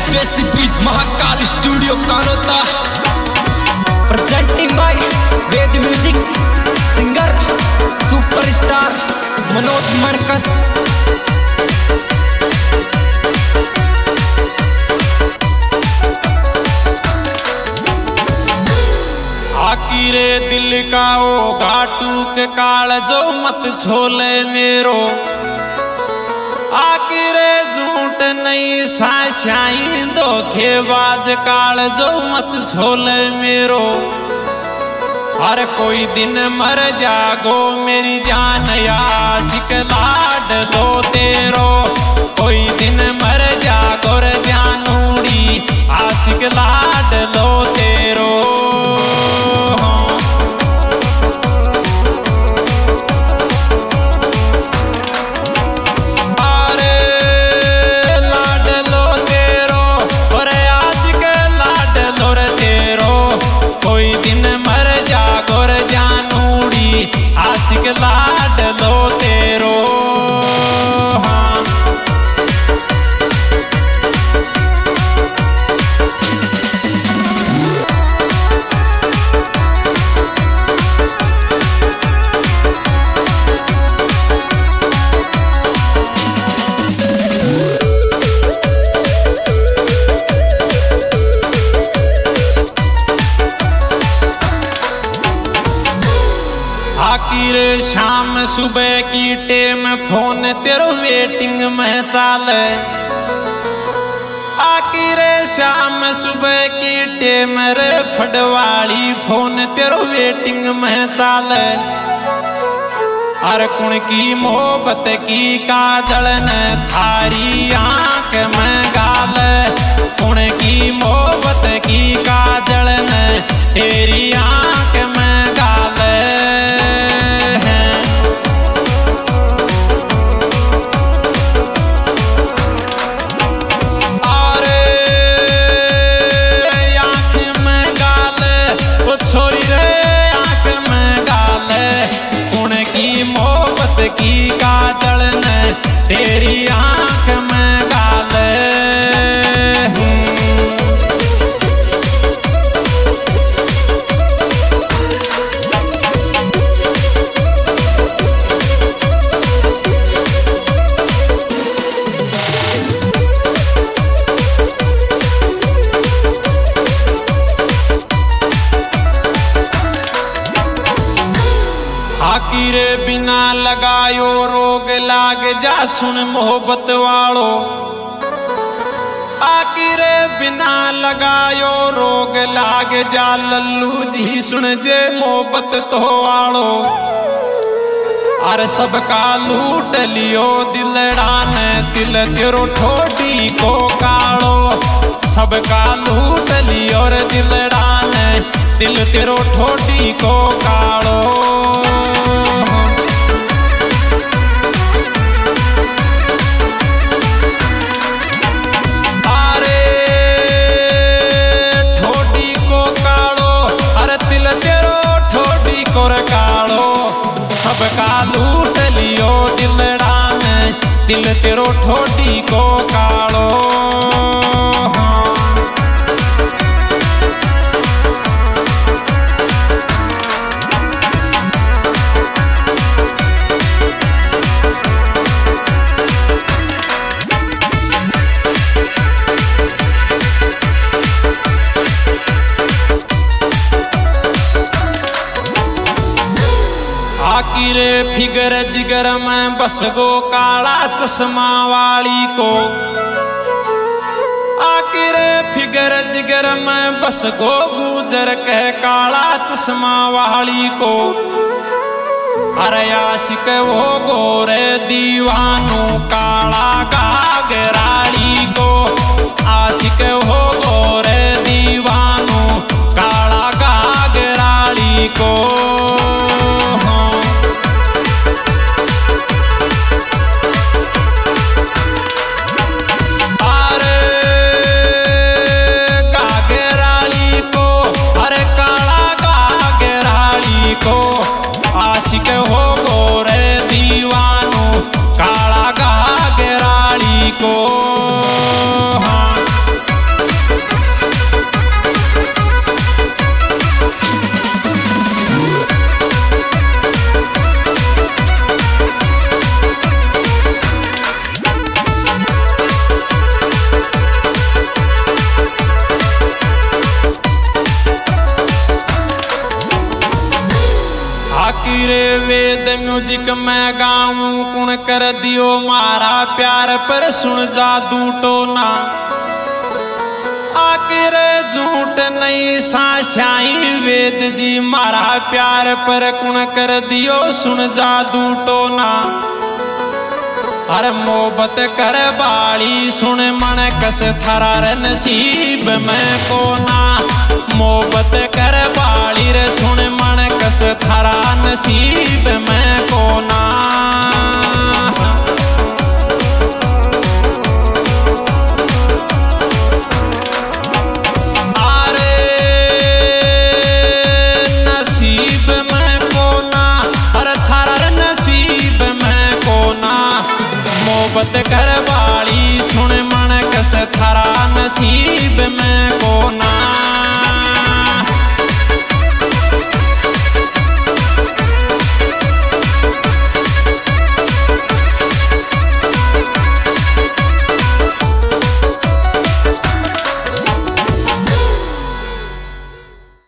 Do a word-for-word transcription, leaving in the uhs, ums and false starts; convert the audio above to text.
देसी बीज Mahakal studio Kanota. Presenting by Ved music, singer superstar Manoj Markas. आकीरे दिल का ओ घाटू के काल जो मत छोले मेरो, आकीरे झूठ नहीं साशाई धोखेबाज काल जो मत छोले मेरो। हर कोई दिन मर जागो मेरी जान आशिक लाड लो तेरो, कोई दिन मर जागो रे जानूड़ी आशिक लाड लो तेरो। लाड लो तेरो हाँ। आखिर शाम सुबह की टेम फोन तेरो वेटिंग में चाले, आखिर शाम सुबह की टेम रे फटवाली फोन तेरो वेटिंग में चाले। हर कुण की मोहब्बत की काजल ने थारी आंख में गाल, कुण की मोहब्बत की काजल ने तेरी आंख में गाल। की काजल ने तेरी आंख में गाल। आकीरे बिना लगायो रोग लाग जा सुन मोहब्बत वालो, आकीरे बिना लगायो रोग लाग जा लल्लू जी सुन जे मोहब्बत तो वालो। अरे सबका लूट लियो दिलड़ा ने दिल तेरो ठोडी को कालो, सबका लूट लियो रे दिलड़ा ने दिल तेरो ठोडी को कालो। सबका लूट लियो दिलड़ा ने दिल तेरो ठोडी को कालो हाँ। आकीरे फिगर जिगर में बस गो काला चश्मा वाली को, आकीरे फिगर जिगर में बस गो गुजर कह काला चश्मा वाली को। अरे आशिक वो गोरे दीवानू काला गागराली को, आशिक वो गोरे दीवानू काला गागराली को। आशिक हो गोरे दीवानू काला गागे म्यूजिक में गाऊं कुण कर दियो मारा प्यार पर सुन जा दूटो ना आखिर झूठ नहीं साशाई वेद जी मारा प्यार पर कुण कर दियो सुन जा दूटो ना अरे मोहब्बत कर बाली सुन मन कस थारा रे नसीब में कोना मोहब्बत कर बाली रे सुन मन कस थारा नसीब में कोना अरे नसीब में कोना अरे थारा रे नसीब में कोना मोहब्बत कर बाली सुन मन कस थारा नसीब में